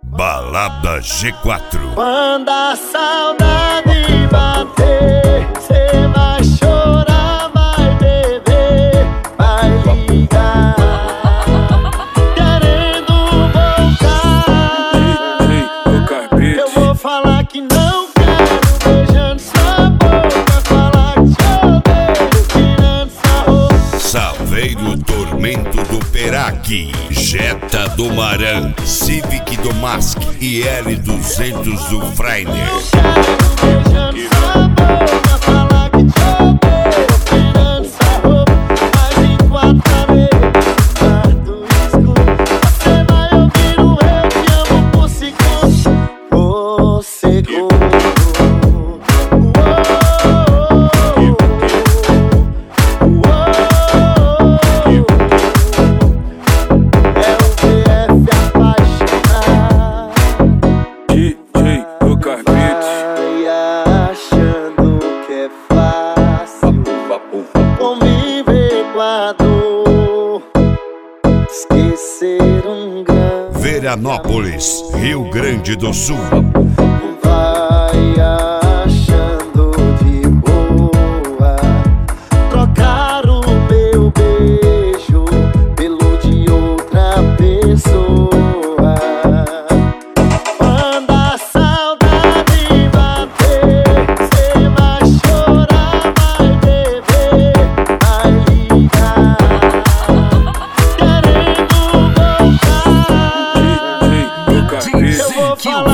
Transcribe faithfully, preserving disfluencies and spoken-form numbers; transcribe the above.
Balada G quatro. Quando a saudade bater, cê vai chorar, vai beber, vai ligar, querendo voltar. Eu vou falar que não quero, beijando sua boca, falar que te odeio, tirando sua roupa. Saveiro Tormento do Perac, Jetta do Maran, Civic do Mask e L duzentos do Freiner. Esquecer um grande Veranópolis, Rio Grande do Sul. vai achando de boa trocar o meu beijo pelo de outra pessoa. Quando a saudade bater, cê vai chorar, vai beber, vai ligar, querendo voltar. Eu vou falar